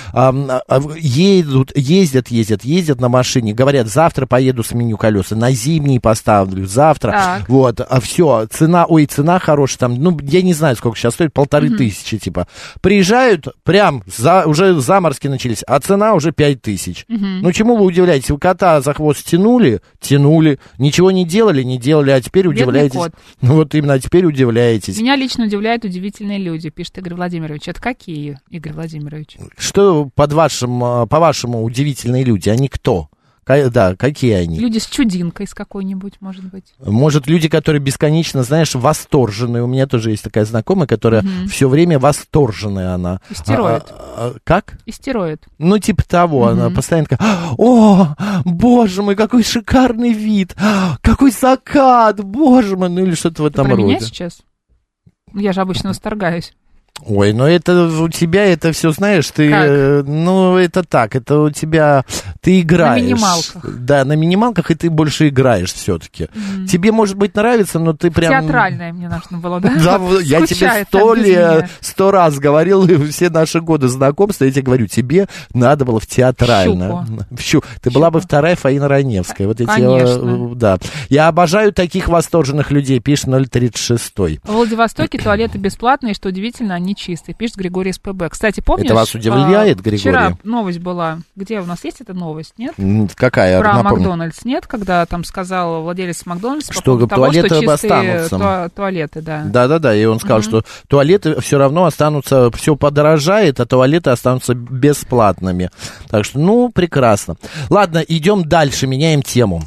ездят на машине, говорят: завтра поеду, сменю колеса, на зимние поставлю, завтра. Так. Вот, а все, цена хорошая, там, ну, я не знаю, сколько сейчас стоит, 1500, типа. Приезжают, прям, уже заморозки начались, а цена уже 5000. Ну, чему вы удивляетесь? Вы кота за хвост тянули, ничего не делали, а теперь удивляетесь. Кот. Ну, вот именно, а теперь удивляетесь. Меня лично удивляют удивительные люди, пишет Игорь Владимирович. Это какие, Игорь Владимирович? Что, по-вашему, удивительные люди? Они кто? Да, какие они? Люди с чудинкой с какой-нибудь, может быть. Может, люди, которые бесконечно, знаешь, восторженные. У меня тоже есть такая знакомая, которая все время восторженная она. Истероид. Как? Истероид. Ну, типа того. Она постоянно такая: о, боже мой, какой шикарный вид, какой закат, боже мой, ну или что-то в этом роде. Про меня сейчас? Я же обычно восторгаюсь. Ой, ну это у тебя это все, знаешь, ты, ну это так, это у тебя, ты играешь. На минималках. Да, на минималках, и ты больше играешь все-таки. Тебе, может быть, нравится, но ты прям... Театральное мне нужно было, да? Да, я тебе 100 раз говорил, все наши годы знакомства, я тебе говорю, тебе надо было в театральное. Ты была бы вторая Фаина Раневская. Вот конечно. Да. Я обожаю таких восторженных людей, пишет 036. В Владивостоке туалеты бесплатные, что удивительно, они чистые, пишет Григорий СПБ. Кстати, помнишь... Это вас удивляет, Григорий? Вчера новость была. Где у нас есть эта новость, нет? Какая? Про Макдональдс, нет? Когда там сказал владелец Макдональдса что по поводу того, что чистые останутся. Туалеты, да. Да, и он сказал, что туалеты все равно останутся, все подорожает, а туалеты останутся бесплатными. Так что, ну, прекрасно. Ладно, идем дальше, меняем тему.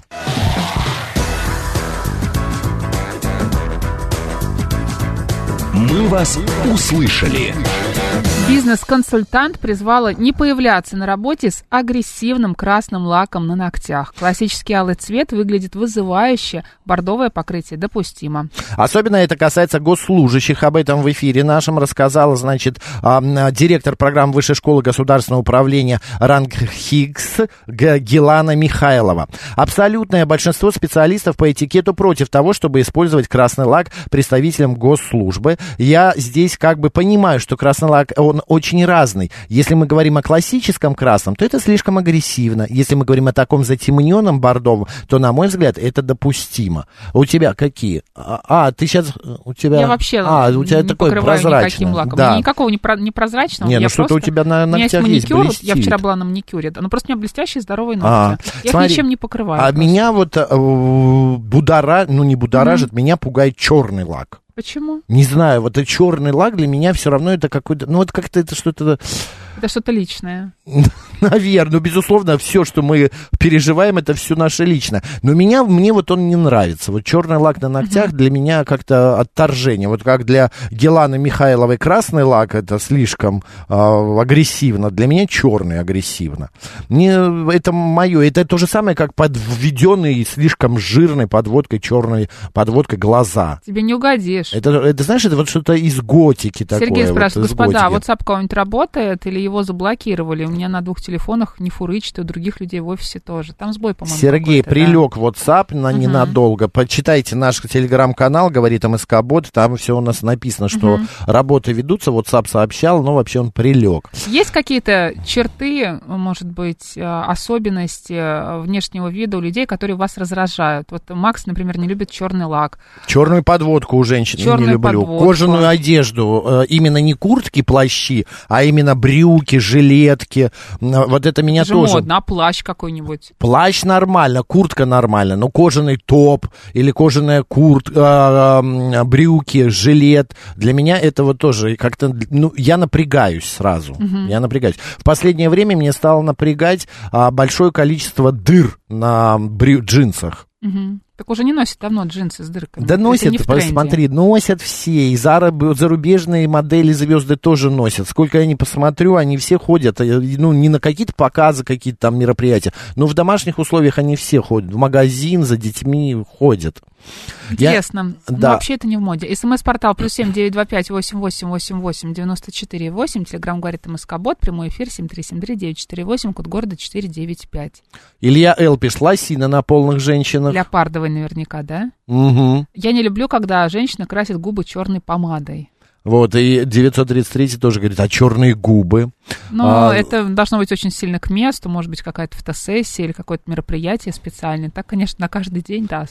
Мы вас услышали. Бизнес-консультант призвала не появляться на работе с агрессивным красным лаком на ногтях. Классический алый цвет выглядит вызывающе, бордовое покрытие допустимо. Особенно это касается госслужащих. Об этом в эфире нашем рассказала, значит, директор программы Высшей школы государственного управления РАНГХИГС Гелана Михайлова. Абсолютное большинство специалистов по этикету против того, чтобы использовать красный лак представителям госслужбы. Я здесь как бы понимаю, что красный лак, он очень разный. Если мы говорим о классическом красном, то это слишком агрессивно. Если мы говорим о таком затемненном бордовом, то, на мой взгляд, это допустимо. У тебя какие? Ты сейчас... У тебя... Я вообще у тебя не такой покрываю прозрачный. Никаким лаком. Да. Никакого непрозрачного. Не, ну что-то у тебя на ногтях есть, блестит. Я вчера была на маникюре. Ну, просто у меня блестящие, здоровые ногти. Я их ничем не покрываю. А меня вот не будоражит, меня пугает черный лак. Почему? Не знаю, вот этот черный лак для меня все равно это какой-то, ну вот как-то это что-то... Это что-то личное. Наверное, безусловно, все, что мы переживаем, это все наше личное. Но мне вот он не нравится. Вот черный лак на ногтях для меня как-то отторжение. Вот как для Геланы Михайловой красный лак, это слишком агрессивно. Для меня черный агрессивно. Это мое. Это то же самое, как подведенный слишком жирной подводкой, черной подводкой глаза. Тебе не угодишь. Это знаешь, это вот что-то из готики такое. Сергей спрашивает, вот, господа, WhatsApp кого-нибудь работает или его заблокировали. У меня на 2 телефонах не фурычит, и у других людей в офисе тоже. Там сбой, по-моему, Сергей, какой-то, прилег WhatsApp ненадолго. Почитайте наш телеграм-канал, говорит МСК-бот, там все у нас написано, что работы ведутся, WhatsApp сообщал, но вообще он прилег. Есть какие-то черты, может быть, особенности внешнего вида у людей, которые вас раздражают? Вот Макс, например, не любит черный лак. Черную подводку у женщин не люблю. Подводку. Кожаную одежду, именно не куртки, плащи, а именно брюки, жилетки. Вот это меня тоже модно, а плащ какой-нибудь? Плащ нормально, куртка нормально, но кожаный топ или кожаная брюки, жилет, для меня этого тоже как-то, я напрягаюсь сразу, я напрягаюсь. В последнее время мне стало напрягать большое количество дыр на джинсах. Так уже не носят давно джинсы с дырками. Да носят, посмотри, носят все. И зарубежные модели звезды тоже носят. Сколько я не посмотрю, они все ходят, не на какие-то показы, какие-то там мероприятия, но в домашних условиях они все ходят. В магазин за детьми ходят. Интересно. Да. Вообще это не в моде. СМС-портал +7 925 8888 94 8. Телеграм говорит МСК-бот. Прямой эфир 7373948. Код города 495. Илья Л. пишет, лосина на полных женщинах. Леопардовый наверняка, да? Угу. Я не люблю, когда женщина красит губы черной помадой. Вот, и 933 тоже говорит, а черные губы? Ну, это должно быть очень сильно к месту, может быть, какая-то фотосессия или какое-то мероприятие специальное. Так, конечно, на каждый день, да.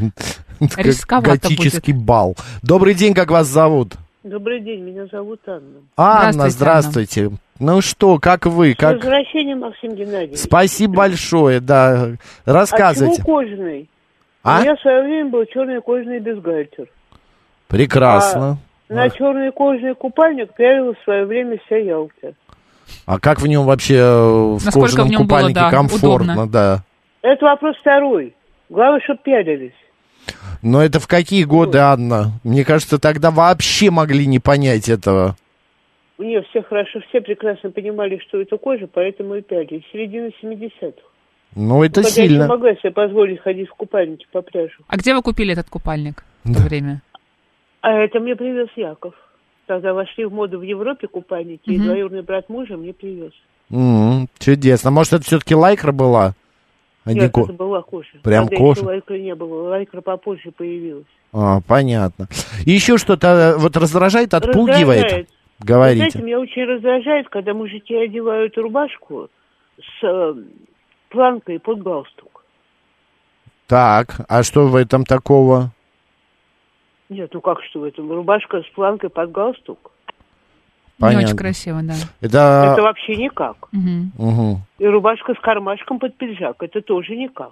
Рисковато будет. Готический бал. Добрый день, как вас зовут? Добрый день, меня зовут Анна. Анна, здравствуйте. Анна. Ну что, как вы? С возвращением, Максим Геннадьевич. Спасибо большое, да. Рассказывайте. А чего кожаный? У меня в свое время был черный кожаный бюстгальтер. Прекрасно. На черный кожаный купальник пялила в свое время вся Ялта. А как в нем вообще в кожаном купальнике было, комфортно? Удобно. Да. Это вопрос второй. Главное, чтобы пялились. Но это в какие годы, Анна? Мне кажется, тогда вообще могли не понять этого. Нет, все хорошо, все прекрасно понимали, что это кожа, поэтому и пялились. Середина 70-х. Ну, это сильно. Я не могла себе позволить ходить в купальнике по пляжу. А где вы купили этот купальник в то время? А это мне привез Яков. Тогда вошли в моду в Европе купальники, и двоюродный брат мужа мне привез. Чудесно. Может, это все-таки лайкра была? Нет, это была кожа. Прям тогда кожа? Еще лайкры не было. Лайкра попозже появилась. Понятно. И еще что-то вот раздражает, отпугивает? Говорите. Вы знаете, меня очень раздражает, когда мужики одевают рубашку с планкой под галстук. Так, а что в этом такого? Нет, ну как что в этом? Рубашка с планкой под галстук. Понятно. Не очень красиво, да. Это вообще никак. Угу. И рубашка с кармашком под пиджак. Это тоже никак.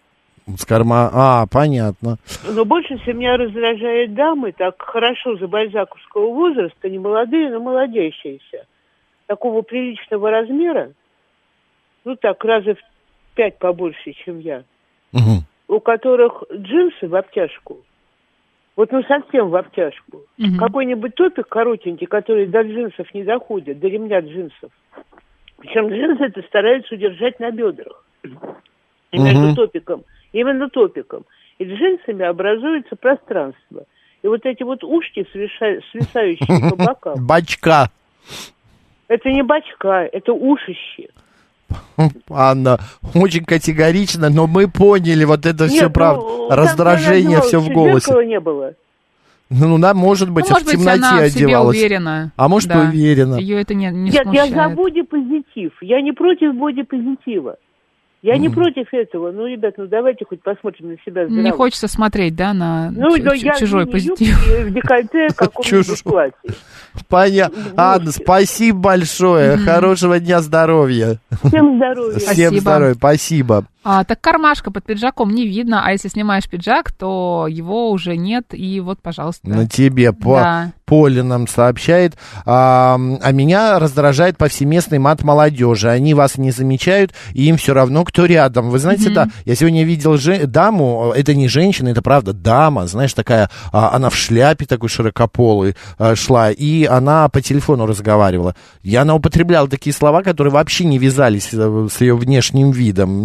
Понятно. Но больше всего меня раздражает дамы, так хорошо за бальзаковского возраста, не молодые, но молодящиеся. Такого приличного размера, ну так, раза в 5 побольше, чем я. Угу. У которых джинсы в обтяжку. Вот ну совсем в обтяжку. Какой-нибудь топик коротенький, который до джинсов не доходит, до ремня джинсов. Причем джинсы это стараются удержать на бедрах. И между топиком. Именно топиком. И джинсами образуется пространство. И вот эти вот ушки, свисающие по бокам. Бачка. Это не бачка, это ушище. Анна, очень категорично, но мы поняли, вот это все правда. Раздражение все в голосе. Не было. Ну, может быть, в темноте она одевалась. В себе уверена. А может, да. уверена. Ее это не Нет, смущает. я за бодипозитив. Я не против бодипозитива. Я не против этого. Ну, ребят, давайте хоть посмотрим на себя здраво. Не хочется смотреть, да, на чужой позитив. В декольте каком-нибудь платье. Понятно. Анна, спасибо большое. Хорошего дня, здоровья. Всем здоровья. Всем здоровья. Спасибо. Так кармашка под пиджаком не видно, а если снимаешь пиджак, то его уже нет, и вот, пожалуйста. На тебе. Поля нам сообщает. А меня раздражает повсеместный мат молодежи. Они вас не замечают, и им все равно, кто рядом. Вы знаете, да, я сегодня видел даму, это не женщина, это правда дама, знаешь, такая, она в шляпе такой широкополой шла, и она по телефону разговаривала. И она употребляла такие слова, которые вообще не вязались с ее внешним видом. Мне это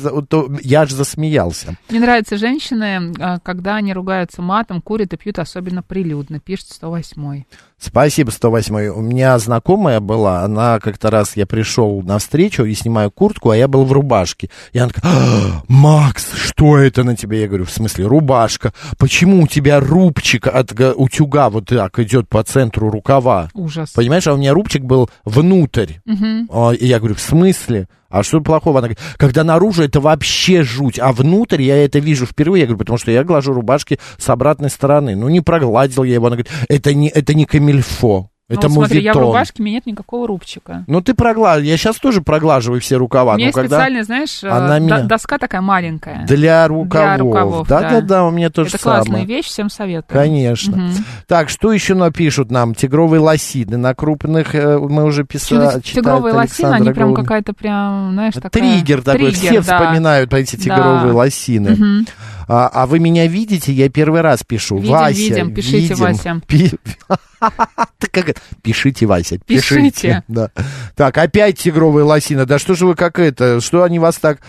я аж засмеялся. Мне нравятся женщины, когда они ругаются матом, курят и пьют особенно прилюдно, пишет 108-й. Спасибо, 108-й. У меня знакомая была, она как-то раз, я пришел на встречу и снимаю куртку, а я был в рубашке. И она такая: Макс, что это на тебе? Я говорю, в смысле, рубашка? Почему у тебя рубчик от утюга вот так идет по центру рукава? Ужас. Понимаешь, а у меня рубчик был внутрь. И я говорю, в смысле? А что плохого? Она говорит, когда наружу, это вообще жуть, а внутрь я это вижу впервые. Я говорю, потому что я глажу рубашки с обратной стороны. Ну, не прогладил я его. Она говорит, это не камильфо. Это смотри, я в мувитон. Рубашке, у меня нет никакого рубчика. Ну, ты проглаживай. Я сейчас тоже проглаживаю все рукава. У меня есть специальная, знаешь, доска такая маленькая. Для рукавов. Да, у меня тоже это самое. Это классная вещь, всем советую. Конечно. Так, что еще напишут нам? Тигровые лосины на крупных, мы уже писали. Тигровые лосины, они прям какая-то прям, знаешь, такая... Триггер такой, все вспоминают про эти тигровые лосины. А вы меня видите? Я первый раз пишу. Видим, пишите, Вася. Пишите, Вася, пишите. Да. Так, опять тигровые лосины. Да что же вы как это? Что они вас так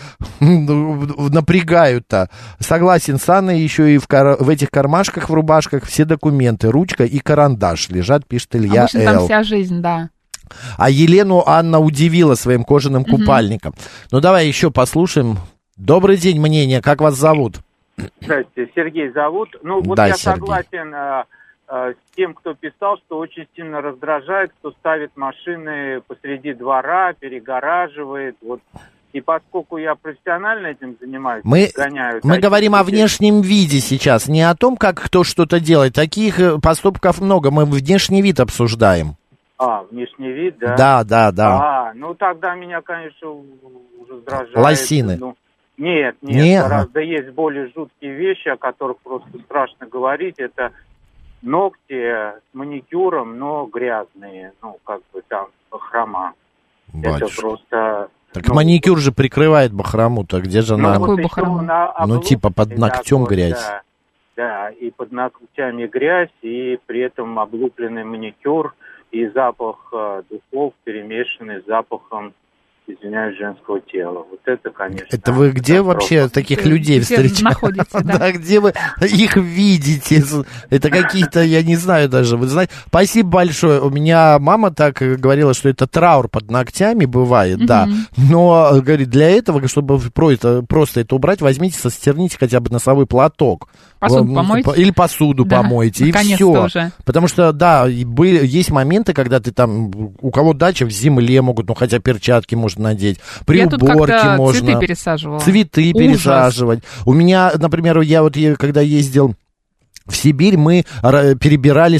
напрягают-то? Согласен с Анной, еще и в этих кармашках в рубашках все документы, ручка и карандаш лежат, пишет Илья Обычно Л. там вся жизнь, да. А Елену Анна удивила своим кожаным купальником. Ну, давай еще послушаем. Добрый день, мнение. Как вас зовут? Здравствуйте, Сергей зовут. Ну, вот да, я Сергей. согласен с тем, кто писал, что очень сильно раздражает, кто ставит машины посреди двора, перегораживает. Вот. И поскольку я профессионально этим занимаюсь, мы гоняю... говорим о внешнем виде сейчас, не о том, как кто что-то делает. Таких поступков много, мы внешний вид обсуждаем. Внешний вид, да? Да. Ну тогда меня, конечно, уже раздражает. Лосины. Ну, нет, гораздо есть более жуткие вещи, о которых просто страшно говорить. Это ногти с маникюром, но грязные, ну, как бы там бахрома. Батюшка. Это просто... Так маникюр же прикрывает бахрому-то, где же она? Какую бахрому? Ну, типа под ногтем вот, грязь. Да, и под ногтями грязь, и при этом облупленный маникюр, и запах духов, перемешанный с запахом, извиняюсь, женского тела. Вот это, конечно... Это вы где вообще таких людей встречаете? Находите, да. Где вы их видите? Это какие-то, я не знаю даже. Вы знаете, спасибо большое. У меня мама так говорила, что это траур под ногтями бывает, да. Но, говорит, для этого, чтобы просто это убрать, возьмите, состерните хотя бы носовой платок. Посуду помойте. Или посуду помойте, и все. Уже. Потому что, да, есть моменты, когда ты там, у кого дача в земле могут, ну, хотя перчатки можно надеть, при уборке можно. Цветы пересаживала. Цветы пересаживать. У меня, например, когда ездил в Сибирь, мы перебирали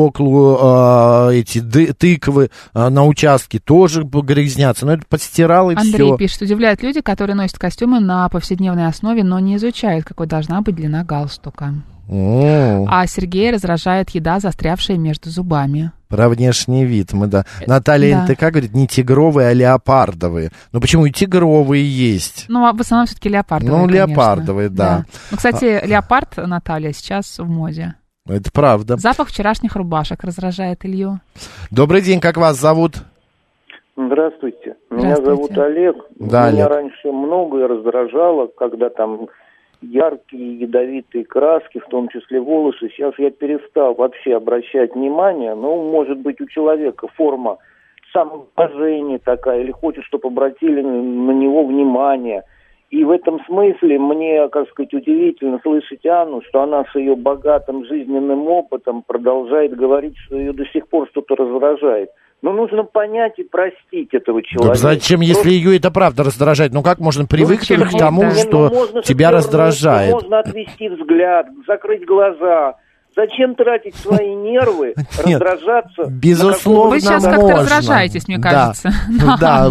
свеклу, эти тыквы на участке, тоже грязнятся, но это подстирал и все. Андрей пишет, удивляют люди, которые носят костюмы на повседневной основе, но не изучают, какой должна быть длина галстука. А Сергей раздражает еда, застрявшая между зубами. Про внешний вид мы, да. Наталья НТК говорит, не тигровые, а леопардовые. Ну, почему и тигровые есть? Ну, в основном все-таки леопардовые, Ну, леопардовые, да. Ну, кстати, леопард, Наталья, сейчас в моде. Это правда. Запах вчерашних рубашек раздражает Илью. Добрый день, как вас зовут? Здравствуйте. Меня зовут Олег. Да, Меня Олег. раньше многое раздражало, когда там яркие ядовитые краски, в том числе волосы. Сейчас я перестал вообще обращать внимание. Ну, может быть, у человека форма самоуважения такая, или хочет, чтобы обратили на него внимание. И в этом смысле мне, как сказать, удивительно слышать Анну, что она с ее богатым жизненным опытом продолжает говорить, что ее до сих пор что-то раздражает. Но нужно понять и простить этого человека. Так зачем, если ее это правда раздражает? Ну как можно привыкнуть к тому, что тебя раздражает? Можно отвести взгляд, закрыть глаза. Зачем тратить свои нервы, раздражаться? Безусловно, вы сейчас как-то раздражаетесь, мне кажется. Да,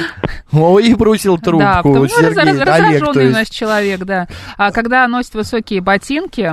ой, бросил трубку, Сергей, раздраженный у нас человек, да. А когда носит высокие ботинки,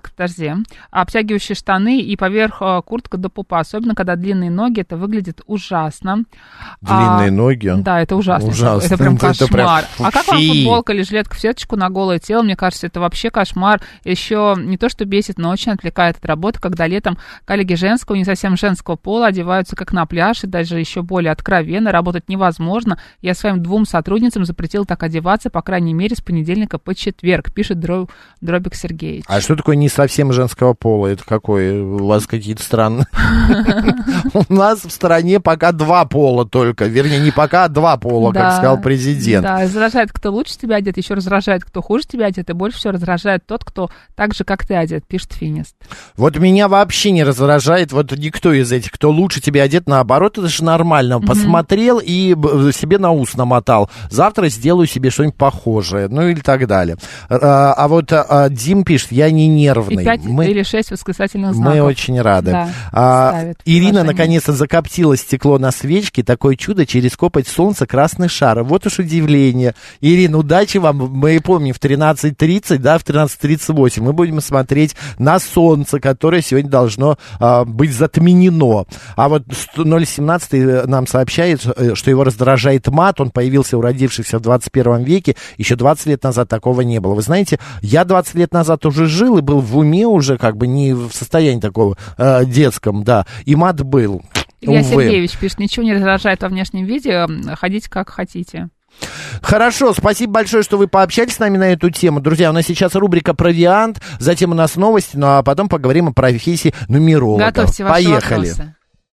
обтягивающие штаны и поверх куртка до пупа, особенно когда длинные ноги, это выглядит ужасно. Длинные ноги? Да, это ужасно. Это прям кошмар. А как вам футболка или жилетка в сеточку на голое тело? Мне кажется, это вообще кошмар. Еще не то, что бесит, но очень отвлекает отвлекает от работы, когда летом коллеги женского, не совсем женского пола одеваются как на пляж и даже еще более откровенно. Работать невозможно. Я своим 2 сотрудницам запретил так одеваться, по крайней мере, с понедельника по четверг, пишет Дробик Сергеевич. А что такое не совсем женского пола? Это какое? У вас какие-то странные... У нас в стране пока 2 пола только. Вернее, не пока, а 2 пола, как сказал президент. Да, раздражает, кто лучше тебя одет, еще раздражает, кто хуже тебя одет, и больше всего раздражает тот, кто так же, как ты одет, пишет Финист. Вот меня вообще не раздражает вот никто из этих, кто лучше тебя одет, наоборот, это же нормально. Посмотрел и себе на ус намотал. Завтра сделаю себе что-нибудь похожее, ну или так далее. А вот Дим пишет, я не нервный. И 5 или 6 восклицательных знаков. Мы очень рады. Да, Ирина наконец-то закоптила стекло на свечке. Такое чудо, через копоть солнца красный шар. Вот уж удивление. Ирина, удачи вам. Мы помним, в 13:30, да, в 13:38 мы будем смотреть на солнце, которое сегодня должно быть затменено. А вот 017 нам сообщает, что его раздражает мат. Он появился у родившихся в 21 веке. Еще 20 лет назад такого не было. Вы знаете, я 20 лет назад уже жил и был в уме уже, как бы не в состоянии такого детском, да. И мат был. Илья Сергеевич пишет, ничего не раздражает во внешнем виде, ходите как хотите. Хорошо, спасибо большое, что вы пообщались с нами на эту тему. Друзья, у нас сейчас рубрика «Провиант», затем у нас новости, ну а потом поговорим о профессии нумеролога. Готовьте ваши Поехали. вопросы.